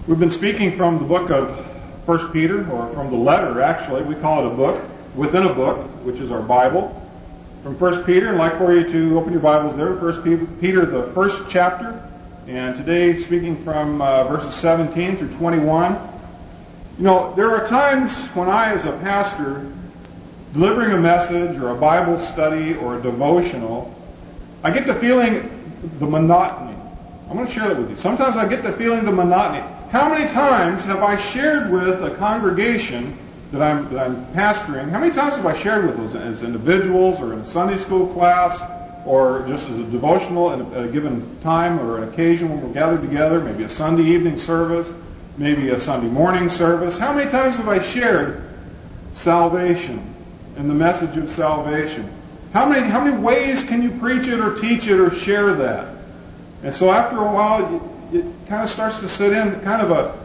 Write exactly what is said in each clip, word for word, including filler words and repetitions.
We've been speaking from the book of First Peter, or from the letter, actually. We call it a book within a book, which is our Bible. From First Peter, and I'd like for you to open your Bibles there. First Peter, the first chapter. And today, speaking from uh, verses seventeen through twenty-one. You know, there are times when I, as a pastor, delivering a message or a Bible study or a devotional, I get the feeling the monotony. I'm going to share that with you. Sometimes I get the feeling the monotony. How many times have I shared with a congregation that I'm, that I'm pastoring? How many times have I shared with those as individuals or in a Sunday school class or just as a devotional at a given time or an occasion when we're gathered together, maybe a Sunday evening service, maybe a Sunday morning service? How many times have I shared salvation and the message of salvation? How many, how many ways can you preach it or teach it or share that? And so after a while, it, it kind of starts to sit in kind of a,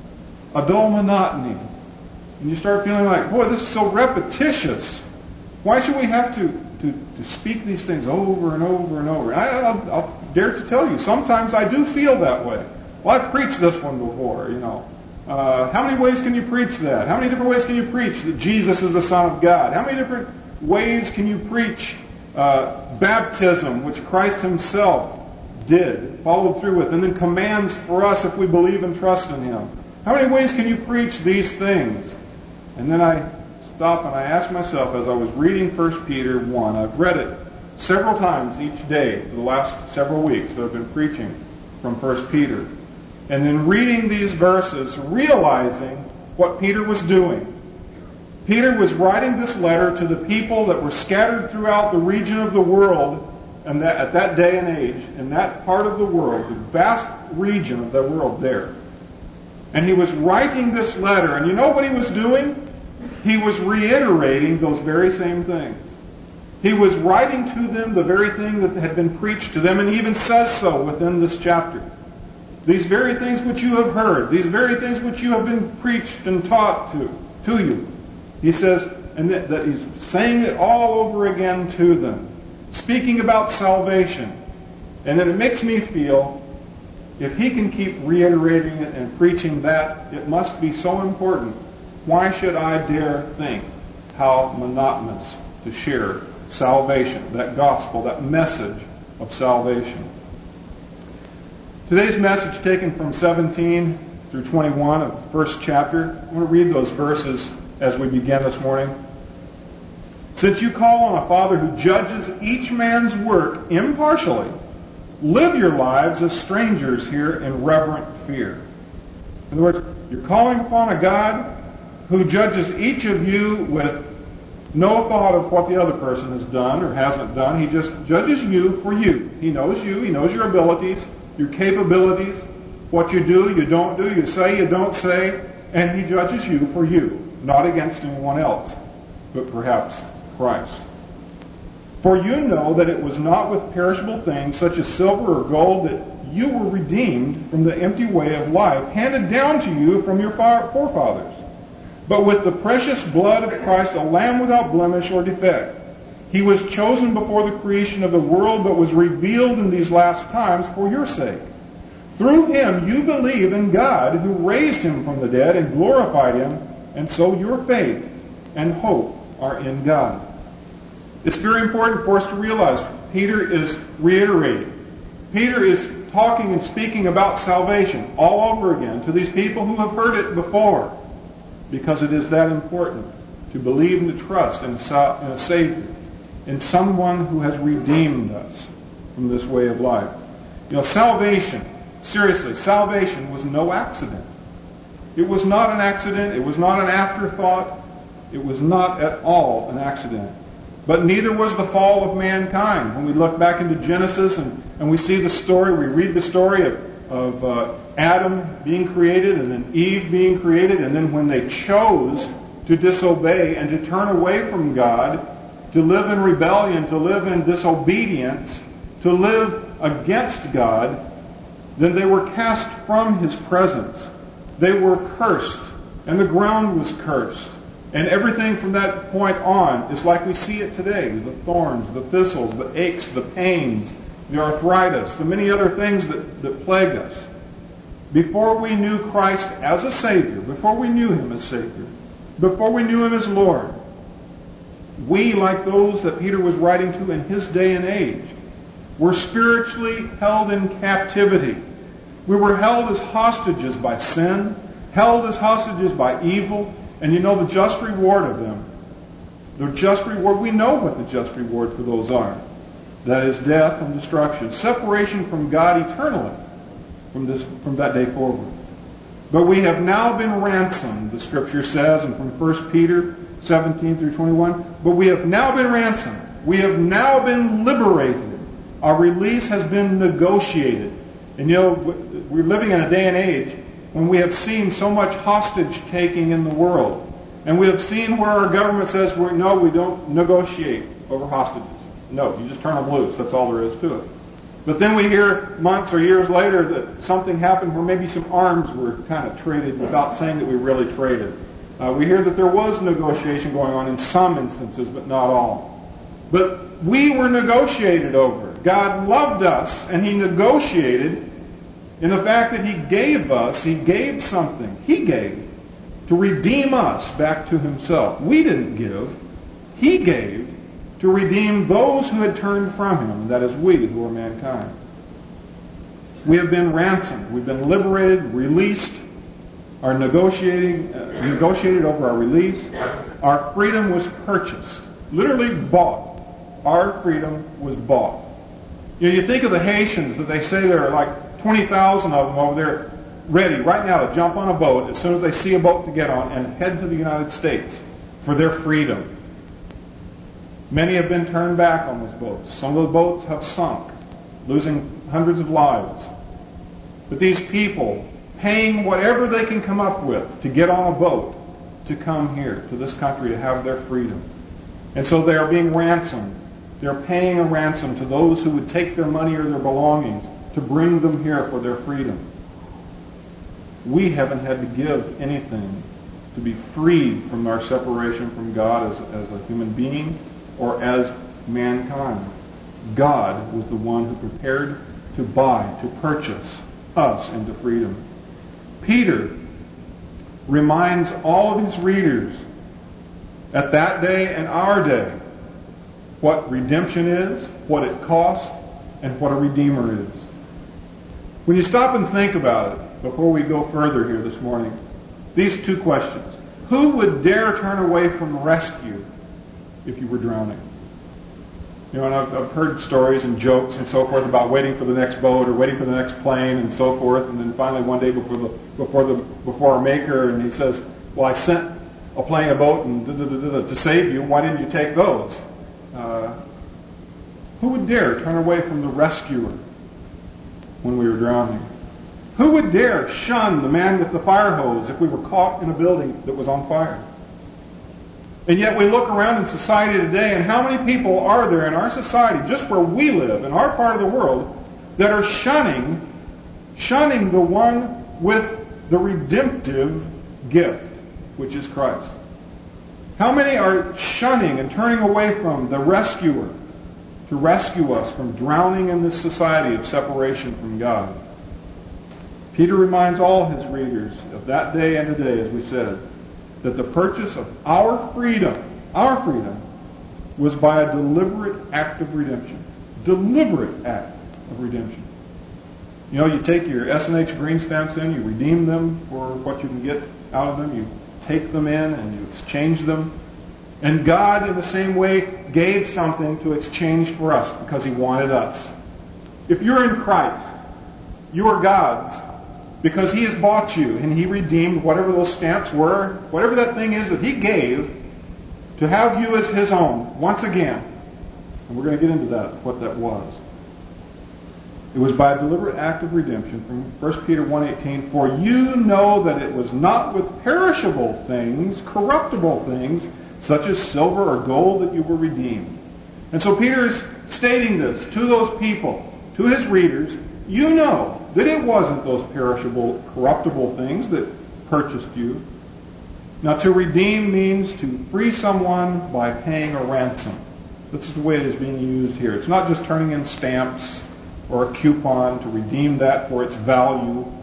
a dull monotony. And you start feeling like, boy, this is so repetitious. Why should we have to, to, to speak these things over and over and over? And I, I'll, I'll dare to tell you, sometimes I do feel that way. Well, I've preached this one before, you know. Uh, how many ways can you preach that? How many different ways can you preach that Jesus is the Son of God? How many different ways can you preach uh, baptism, which Christ himself did, followed through with, and then commands for us if we believe and trust in him? How many ways can you preach these things? And then I stop and I ask myself, as I was reading First Peter one, I've read it several times each day for the last several weeks that I've been preaching from First Peter. And then reading these verses, realizing what Peter was doing. Peter was writing this letter to the people that were scattered throughout the region of the world, and that at that day and age, in that part of the world, the vast region of the world there. And he was writing this letter, and you know what he was doing? He was reiterating those very same things. He was writing to them the very thing that had been preached to them, and he even says so within this chapter. These very things which you have heard, these very things which you have been preached and taught to, to you. He says, and that, that he's saying it all over again to them, speaking about salvation. And then it makes me feel, if he can keep reiterating it and preaching that, it must be so important. Why should I dare think how monotonous to share salvation, that gospel, that message of salvation? Today's message, taken from seventeen through twenty-one of the first chapter. I want to read those verses as we begin this morning. Since you call on a Father who judges each man's work impartially, live your lives as strangers here in reverent fear. In other words, you're calling upon a God who judges each of you with no thought of what the other person has done or hasn't done. He just judges you for you. He knows you. He knows your abilities, your capabilities, what you do, you don't do, you say, you don't say, and he judges you for you, not against anyone else, but perhaps Christ. For you know that it was not with perishable things such as silver or gold that you were redeemed from the empty way of life handed down to you from your forefathers, but with the precious blood of Christ, a lamb without blemish or defect. He was chosen before the creation of the world, but was revealed in these last times for your sake. Through him you believe in God, who raised him from the dead and glorified him, and so your faith and hope are in God. It's very important for us to realize Peter is reiterating. Peter is talking and speaking about salvation all over again to these people who have heard it before, because it is that important to believe and to trust in a, in a Savior, in someone who has redeemed us from this way of life. You know, salvation, seriously, salvation was no accident. It was not an accident. It was not an afterthought. It was not at all an accident. But neither was the fall of mankind. When we look back into Genesis and, and we see the story, we read the story of, of uh, Adam being created and then Eve being created, and then when they chose to disobey and to turn away from God, to live in rebellion, to live in disobedience, to live against God, then they were cast from his presence. They were cursed, and the ground was cursed. And everything from that point on is like we see it today. The thorns, the thistles, the aches, the pains, the arthritis, the many other things that, that plague us. Before we knew Christ as a Savior, before we knew Him as Savior, before we knew Him as Lord, we, like those that Peter was writing to in his day and age, were spiritually held in captivity. We were held as hostages by sin, held as hostages by evil, and you know the just reward of them. The just reward, we know what the just reward for those are. That is death and destruction, separation from God eternally from this from that day forward. But we have now been ransomed, the Scripture says, and from First Peter seventeen through twenty-one, but we have now been ransomed. We have now been liberated. Our release has been negotiated. And you know, we're living in a day and age when we have seen so much hostage-taking in the world. And we have seen where our government says, we're, no, we don't negotiate over hostages. No, you just turn them loose. That's all there is to it. But then we hear months or years later that something happened where maybe some arms were kind of traded without saying that we really traded. Uh, we hear that there was negotiation going on in some instances, but not all. But we were negotiated over. God loved us, and He negotiated in the fact that He gave us, He gave something, He gave, to redeem us back to Himself. We didn't give. He gave to redeem those who had turned from Him, that is we, who are mankind. We have been ransomed. We've been liberated, released, are negotiating, uh, negotiated over our release. Our freedom was purchased, literally bought. Our freedom was bought. You know, you think of the Haitians that they say there are like twenty thousand of them over there ready right now to jump on a boat as soon as they see a boat to get on and head to the United States for their freedom. Many have been turned back on those boats. Some of the boats have sunk, losing hundreds of lives. But these people, paying whatever they can come up with to get on a boat to come here to this country to have their freedom. And so they are being ransomed. They're paying a ransom to those who would take their money or their belongings to bring them here for their freedom. We haven't had to give anything to be freed from our separation from God as, as a human being or as mankind. God was the one who prepared to buy, to purchase us into freedom. Peter reminds all of his readers at that day and our day what redemption is, what it cost, and what a redeemer is. When you stop and think about it, before we go further here this morning, these two questions. Who would dare turn away from rescue if you were drowning? You know, and I've, I've heard stories and jokes and so forth about waiting for the next boat or waiting for the next plane and so forth, and then finally one day before the before the before our Maker, and He says, "Well, I sent a plane, a boat, and da, da, da, da, to save you. Why didn't you take those?" Uh, who would dare turn away from the rescuer when we were drowning? Who would dare shun the man with the fire hose if we were caught in a building that was on fire? And yet we look around in society today, and how many people are there in our society, just where we live, in our part of the world, that are shunning, shunning the one with the redemptive gift, which is Christ? How many are shunning and turning away from the rescuer to rescue us from drowning in this society of separation from God? Peter reminds all his readers of that day and today, as we said, that the purchase of our freedom, our freedom, was by a deliberate act of redemption. Deliberate act of redemption. You know, you take your S and H green stamps in, you redeem them for what you can get out of them, you take them in and you exchange them. And God, in the same way, gave something to exchange for us because He wanted us. If you're in Christ, you are God's because He has bought you and He redeemed whatever those stamps were, whatever that thing is that He gave to have you as His own once again. And we're going to get into that, what that was. It was by a deliberate act of redemption from First Peter one eighteen, "For you know that it was not with perishable things, corruptible things, such as silver or gold, that you were redeemed." And so Peter is stating this to those people, to his readers. You know that it wasn't those perishable, corruptible things that purchased you. Now, to redeem means to free someone by paying a ransom. This is the way it is being used here. It's not just turning in stamps or a coupon to redeem that for its value,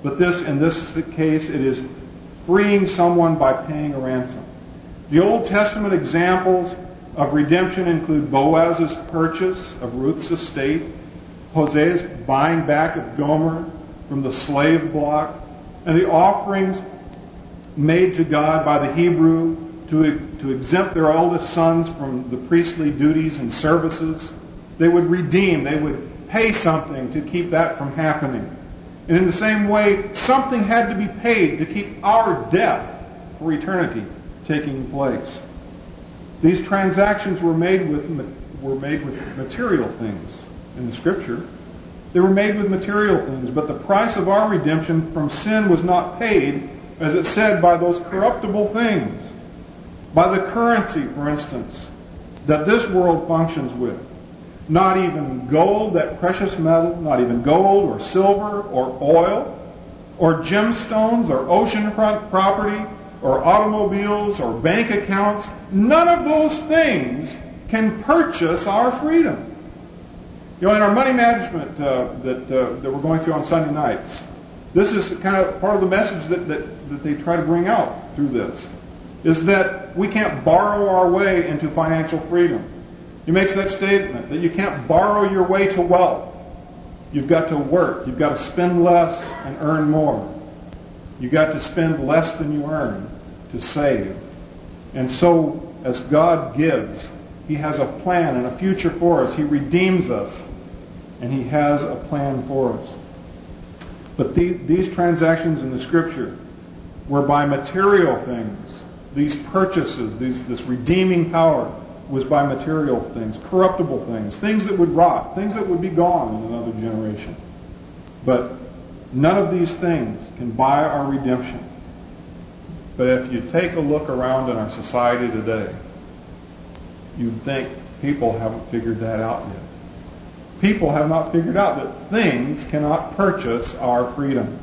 But this, in this case, it is freeing someone by paying a ransom. The Old Testament examples of redemption include Boaz's purchase of Ruth's estate, Hosea's buying back of Gomer from the slave block, and the offerings made to God by the Hebrew to, to exempt their eldest sons from the priestly duties and services. They would redeem, they would pay something to keep that from happening. And in the same way, something had to be paid to keep our death for eternity taking place. These transactions were made with were made with material things in the Scripture. They were made with material things, but the price of our redemption from sin was not paid, as it said, by those corruptible things, by the currency, for instance, that this world functions with. Not even gold, that precious metal, not even gold or silver or oil or gemstones or oceanfront property or automobiles or bank accounts. None of those things can purchase our freedom. You know, in our money management uh, that, uh, that we're going through on Sunday nights, this is kind of part of the message that, that, that they try to bring out through this, is that we can't borrow our way into financial freedom. He makes that statement that you can't borrow your way to wealth. You've got to work. You've got to spend less and earn more. You've got to spend less than you earn to save. And so, as God gives, He has a plan and a future for us. He redeems us, and He has a plan for us. But the, these transactions in the Scripture were by material things. These purchases, these, this redeeming power was by material things, corruptible things, things that would rot, things that would be gone in another generation. But none of these things can buy our redemption. But if you take a look around in our society today, you'd think people haven't figured that out yet. People have not figured out that things cannot purchase our freedom.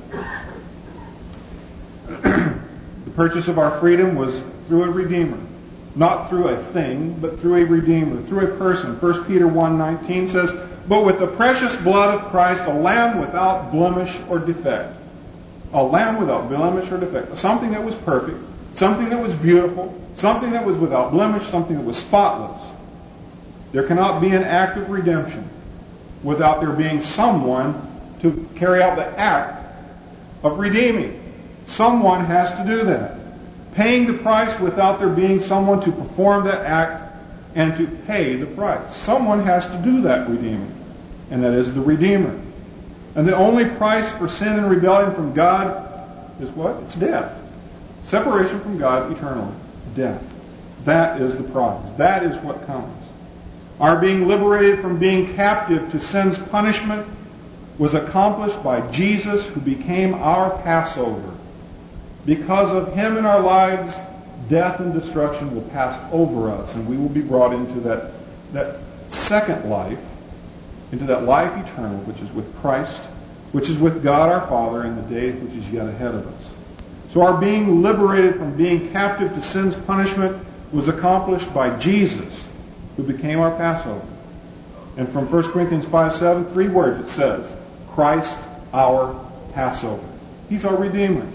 The purchase of our freedom was through a Redeemer. Not through a thing, but through a Redeemer, through a person. First Peter one nineteen says, "But with the precious blood of Christ, a lamb without blemish or defect." A lamb without blemish or defect. Something that was perfect, something that was beautiful, something that was without blemish, something that was spotless. There cannot be an act of redemption without there being someone to carry out the act of redeeming. Someone has to do that. Paying the price without there being someone to perform that act and to pay the price. Someone has to do that redeeming, and that is the Redeemer. And the only price for sin and rebellion from God is what? It's death. Separation from God eternally. Death. That is the prize. That is what comes. Our being liberated from being captive to sin's punishment was accomplished by Jesus, who became our Passover. Because of Him in our lives, death and destruction will pass over us, and we will be brought into that, that second life, into that life eternal, which is with Christ, which is with God our Father in the day which is yet ahead of us. So our being liberated from being captive to sin's punishment was accomplished by Jesus, who became our Passover. And from First Corinthians five seven, three words it says, Christ our Passover. He's our Redeemer.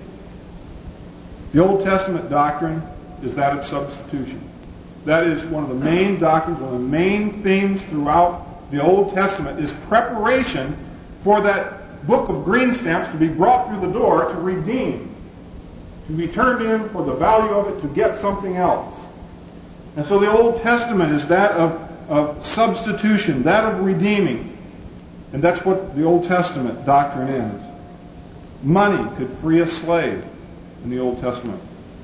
The Old Testament doctrine is that of substitution. That is one of the main doctrines, one of the main themes throughout the Old Testament is preparation for that book of green stamps to be brought through the door to redeem, to be turned in for the value of it to get something else. And so the Old Testament is that of, of substitution, that of redeeming. And that's what the Old Testament doctrine is. Money could free a slave in the Old Testament.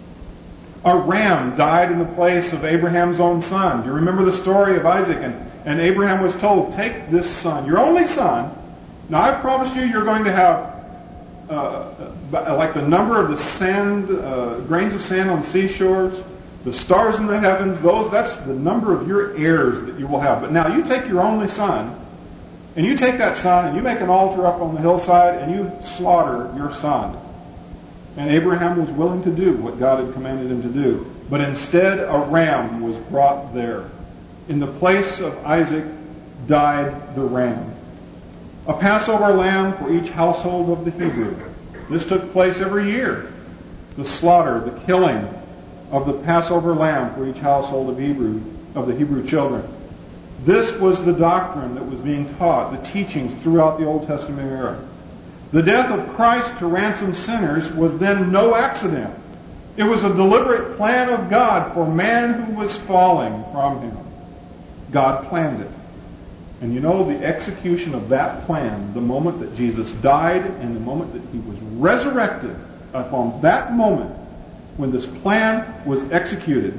A ram died in the place of Abraham's own son. Do you remember the story of Isaac? And, and Abraham was told, take this son, your only son. Now I've promised you you're going to have uh, like the number of the sand, uh, grains of sand on seashores, the stars in the heavens, those, that's the number of your heirs that you will have. But now you take your only son, and you take that son, and you make an altar up on the hillside, and you slaughter your son. And Abraham was willing to do what God had commanded him to do. But instead, a ram was brought there. In the place of Isaac died the ram. A Passover lamb for each household of the Hebrew. This took place every year. The slaughter, the killing of the Passover lamb for each household of Hebrew, of the Hebrew children. This was the doctrine that was being taught, the teachings throughout the Old Testament era. The death of Christ to ransom sinners was then no accident. It was a deliberate plan of God for man who was falling from him. God planned it. And you know, the execution of that plan, the moment that Jesus died and the moment that he was resurrected, upon that moment when this plan was executed,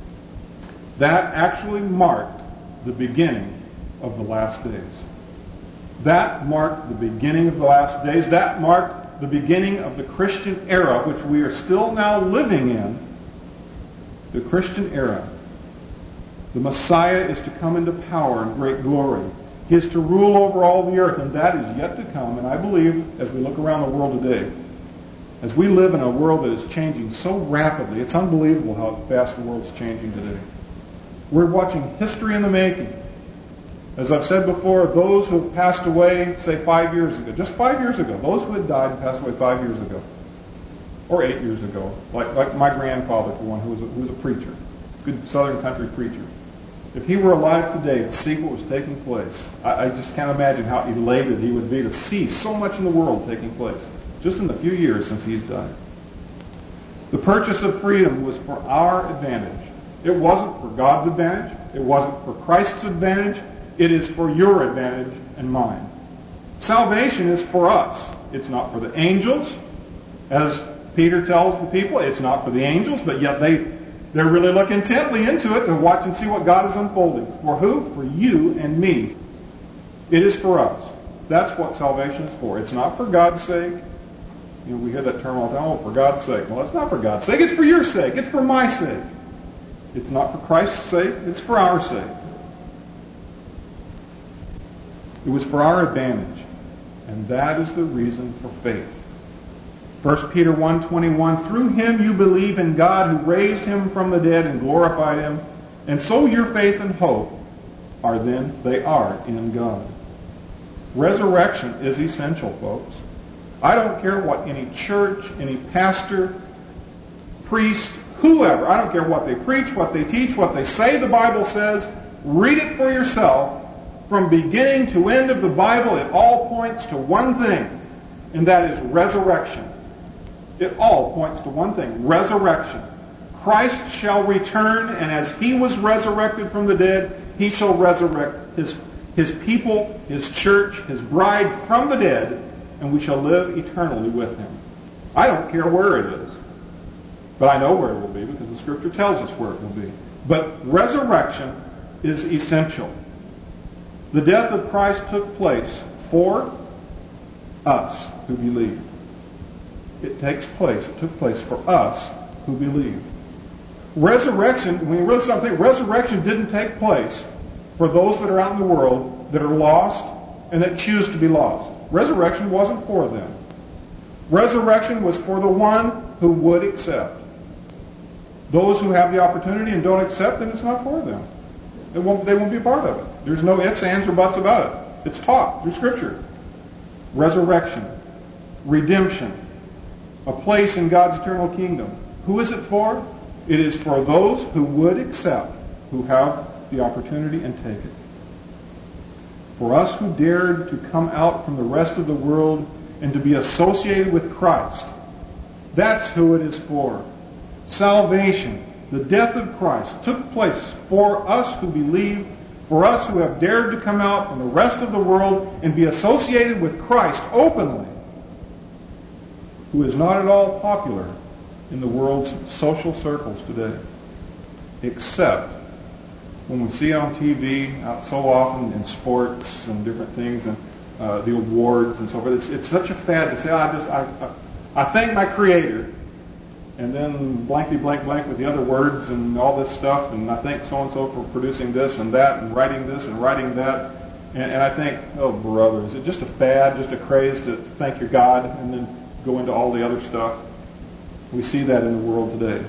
that actually marked the beginning of the last days. That marked the beginning of the last days. That marked the beginning of the Christian era, which we are still now living in. The Christian era. The Messiah is to come into power and great glory. He is to rule over all the earth, and that is yet to come. And I believe, as we look around the world today, as we live in a world that is changing so rapidly, it's unbelievable how fast the world's changing today. We're watching history in the making. As I've said before, those who have passed away, say five years ago, just five years ago, those who had died and passed away five years ago, or eight years ago, like, like my grandfather, for one, who was a, who was a preacher, good Southern country preacher. If he were alive today to see what was taking place, I, I just can't imagine how elated he would be to see so much in the world taking place, just in the few years since he's died. The purchase of freedom was for our advantage. It wasn't for God's advantage. It wasn't for Christ's advantage. It is for your advantage and mine. Salvation is for us. It's not for the angels, as Peter tells the people. It's not for the angels, but yet they, they really look intently into it to watch and see what God is unfolding. For who? For you and me. It is for us. That's what salvation is for. It's not for God's sake. You know, we hear that term all the time, oh, for God's sake. Well, it's not for God's sake. It's for your sake. It's for my sake. It's not for Christ's sake. It's for our sake. It was for our advantage. And that is the reason for faith. First Peter one twenty-one, through him you believe in God who raised him from the dead and glorified him. And so your faith and hope are then, they are in God. Resurrection is essential, folks. I don't care what any church, any pastor, priest, whoever, I don't care what they preach, what they teach, what they say the Bible says. Read it for yourself. From beginning to end of the Bible, it all points to one thing, and that is resurrection. It all points to one thing, resurrection. Christ shall return, and as he was resurrected from the dead, he shall resurrect his, his people, his church, his bride from the dead, and we shall live eternally with him. I don't care where it is, but I know where it will be because the Scripture tells us where it will be. But resurrection is essential. The death of Christ took place for us who believe. It takes place. It took place for us who believe. Resurrection, when you read something, resurrection didn't take place for those that are out in the world that are lost and that choose to be lost. Resurrection wasn't for them. Resurrection was for the one who would accept. Those who have the opportunity and don't accept, then it's not for them. They won't, they won't be a part of it. There's no ifs, ands, or buts about it. It's taught through Scripture. Resurrection. Redemption. A place in God's eternal kingdom. Who is it for? It is for those who would accept, who have the opportunity and take it. For us who dared to come out from the rest of the world and to be associated with Christ, that's who it is for. Salvation, the death of Christ, took place for us who believe, for us who have dared to come out from the rest of the world and be associated with Christ openly, who is not at all popular in the world's social circles today, except when we see it on T V uh, so often in sports and different things and uh, the awards and so forth. It's, it's such a fad to say, oh, I just I, I, I thank my Creator, and then blankety blank blank with the other words and all this stuff, and I thank so and so for producing this and that and writing this and writing that, and, and I think, oh brother, is it just a fad, just a craze to, to thank your God and then go into all the other stuff? We see that in the world today.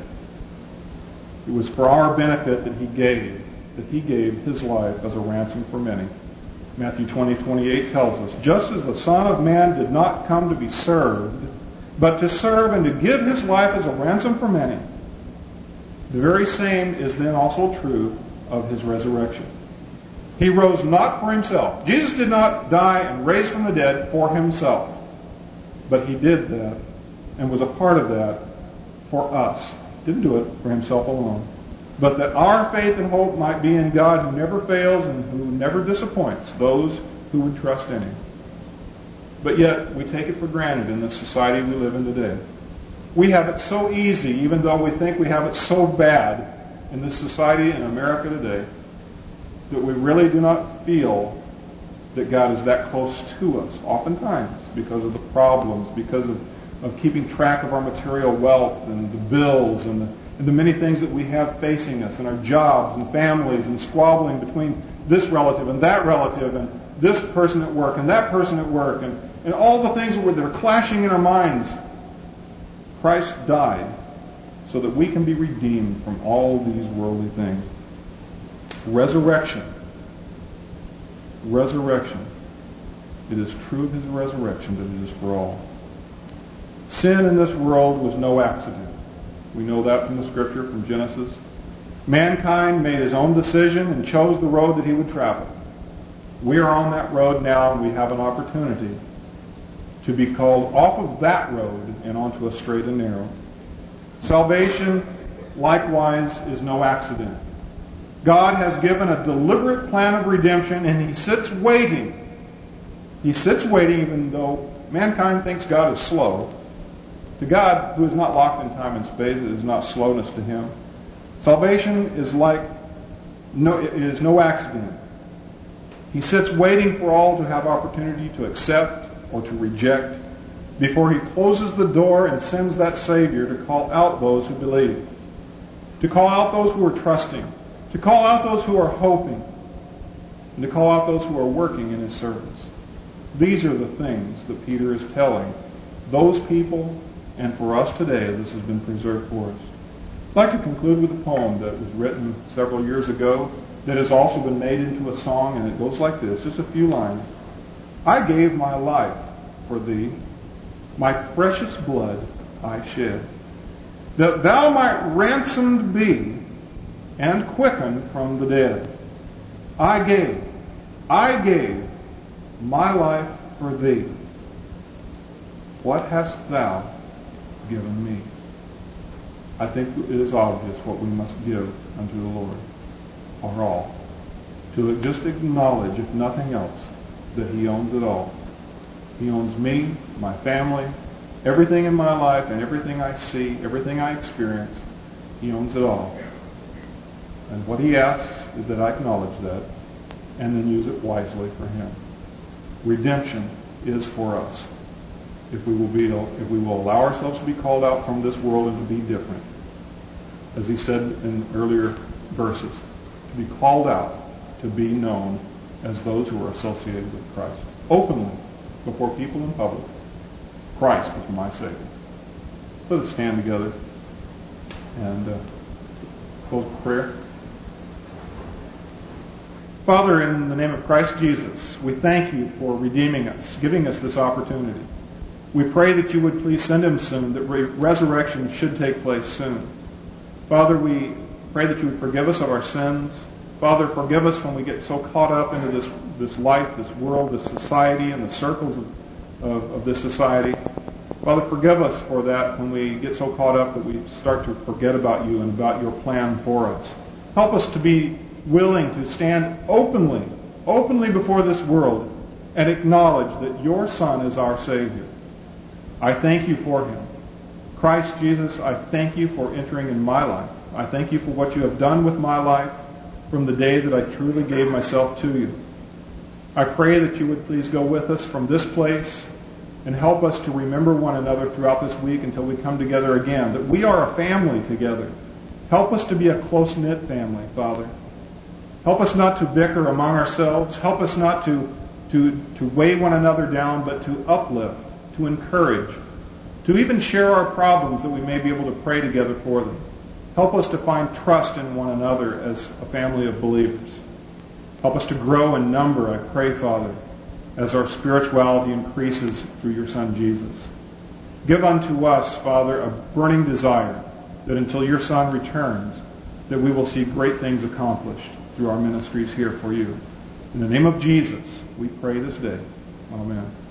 It was for our benefit that he gave, that he gave his life as a ransom for many. Matthew twenty, twenty-eight tells us, just as the Son of Man did not come to be served, but to serve and to give his life as a ransom for many. The very same is then also true of his resurrection. He rose not for himself. Jesus did not die and raise from the dead for himself, but he did that and was a part of that for us. Didn't do it for himself alone, but that our faith and hope might be in God, who never fails and who never disappoints those who would trust in him. But yet, we take it for granted in the society we live in today. We have it so easy, even though we think we have it so bad in this society in America today, that we really do not feel that God is that close to us, oftentimes, because of the problems, because of, of keeping track of our material wealth and the bills and the, and the many things that we have facing us, and our jobs and families, and squabbling between this relative and that relative, and this person at work and that person at work, and, and all the things that are clashing in our minds. Christ died so that we can be redeemed from all these worldly things. Resurrection. Resurrection. It is true of his resurrection that it is for all. Sin in this world was no accident. We know that from the scripture, from Genesis. Mankind made his own decision and chose the road that he would travel. We are on that road now, and we have an opportunity to be called off of that road and onto a straight and narrow. Salvation, likewise, is no accident. God has given a deliberate plan of redemption, and he sits waiting. He sits waiting, even though mankind thinks God is slow. To God, who is not locked in time and space, it is not slowness to him. Salvation is like no, it is no accident. He sits waiting for all to have opportunity to accept or to reject before he closes the door and sends that Savior to call out those who believe, to call out those who are trusting, to call out those who are hoping, and to call out those who are working in his service. These are the things that Peter is telling those people and for us today, as this has been preserved for us. I'd like to conclude with a poem that was written several years ago that has also been made into a song, and it goes like this, just a few lines. I gave my life for thee, my precious blood I shed, that thou might ransomed be and quickened from the dead. I gave, I gave my life for thee. What hast thou given me? I think it is obvious what we must give unto the Lord, our all. To just acknowledge, if nothing else, that he owns it all. He owns me, my family, everything in my life, and everything I see, everything I experience. He owns it all. And what he asks is that I acknowledge that and then use it wisely for him. Redemption is for us. If we will be, if we will allow ourselves to be called out from this world and to be different, as he said in earlier verses, to be called out, to be known as those who are associated with Christ. Openly, before people in public, Christ is my Savior. Let us stand together and uh, close with prayer. Father, in the name of Christ Jesus, we thank you for redeeming us, giving us this opportunity. We pray that you would please send him soon, that re- resurrection should take place soon. Father, we pray that you would forgive us of our sins. Father, forgive us when we get so caught up into this, this life, this world, this society, and the circles of, of, of this society. Father, forgive us for that when we get so caught up that we start to forget about you and about your plan for us. Help us to be willing to stand openly, openly before this world and acknowledge that your Son is our Savior. I thank you for him. Christ Jesus, I thank you for entering in my life. I thank you for what you have done with my life from the day that I truly gave myself to you. I pray that you would please go with us from this place and help us to remember one another throughout this week until we come together again, that we are a family together. Help us to be a close-knit family, Father. Help us not to bicker among ourselves. Help us not to, to, to weigh one another down, but to uplift, to encourage, to even share our problems that we may be able to pray together for them. Help us to find trust in one another as a family of believers. Help us to grow in number, I pray, Father, as our spirituality increases through your Son, Jesus. Give unto us, Father, a burning desire that until your Son returns, that we will see great things accomplished through our ministries here for you. In the name of Jesus, we pray this day. Amen.